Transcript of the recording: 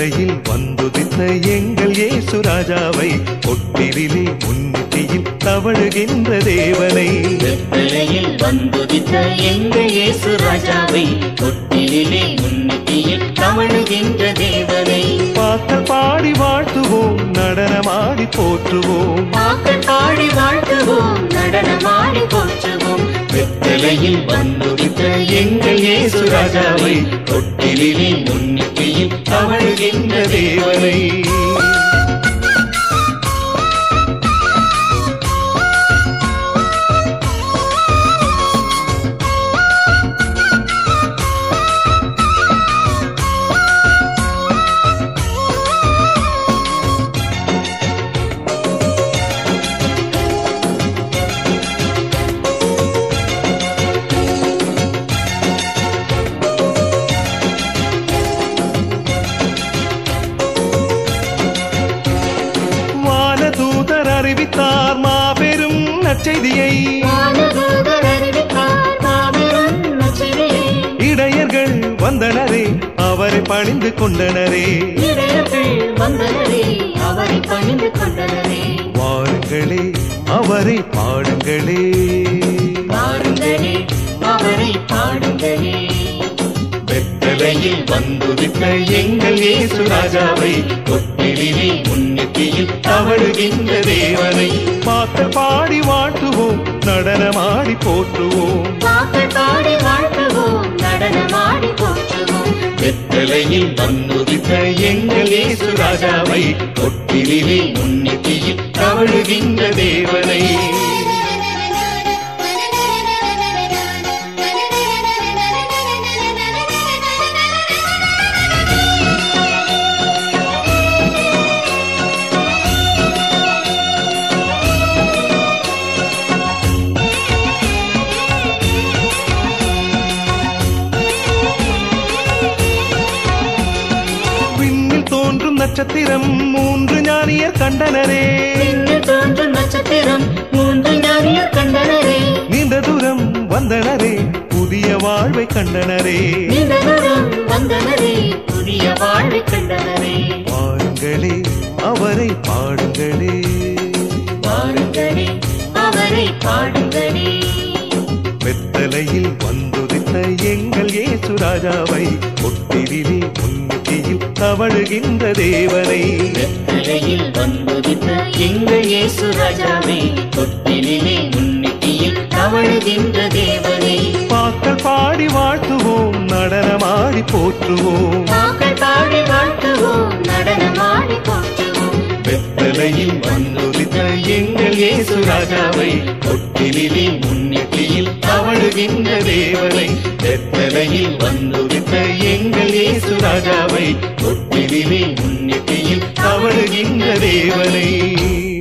வெத்தலையில் வந்துதித்த எங்கள் இயேசு ராஜாவை பொட்டிலே முன்னிட்டியில் தவழுகின்ற தேவனை வெத்தலையில் வந்துதித்த எங்கள் இயேசு ராஜாவை பொட்டிலே முன்னிட்டியில் தவழுகின்ற தேவனை பாக்கள் பாடி வாழ்த்துவோம் நடனமாடி போற்றுவோம் பாக்கள் பாடி வாழ்த்துவோம் நடனமாடி போற்றுவோம் வெத்தலையில் வந்துதித்த எங்கள் இயேசு ராஜாவை பொட்டிலே முன்னிட்டியில் தவழுகின்ற தேவனை அறிவித்தார் மாபெரும் நற்செய்தியை இடையர்கள் வந்தனரே அவரை பணிந்து கொண்டனரே வாருங்களே அவரை பாடுங்களே வெத்தலையில் வந்துதித்த எங்கள் இயேசு ராஜாவை பொட்டிலே முன்னிட்டியில் தவழுகின்ற தேவனை பாக்கள் பாடி வாழ்த்துவோம் நடனமாடி போற்றுவோம் வெத்தலையில் வந்துதித்த எங்கள் இயேசு ராஜாவை பொட்டிலே முன்னிட்டியில் தவழுகின்ற தேவனை தோன்றும் நட்சத்திரம் மூன்று ஞானியர் கண்டனரே நீண்ட தூரம் வந்தனரே புதிய வாழ்வை கண்டனரே வாருங்களே அவரை பாடுங்களே வெத்தலையில் வந்துதித்த எங்கள் இயேசு ராஜாவை பொட்டிலே முன்னிட்டியில் தவழுகின்ற தேவனை வெத்தலையில் வந்துதித்த எங்கள் இயேசு ராஜாவை பொட்டிலே முன்னிட்டியில் தவழுகின்ற தேவனை பாக்கள் பாடி வாழ்த்துவோம் நடனமாடி போற்றுவோம் வெத்தலையில் வந்துதித்த எங்கள் இயேசு ராஜாவை பொட்டிலே முன்னிட்டியில் தவழுகின்ற தேவனை வெத்தலையில் வந்துதித்த எங்கள் இயேசு ராஜாவை பொட்டிலே முன்னிட்டியில் தவழுகின்ற தேவனை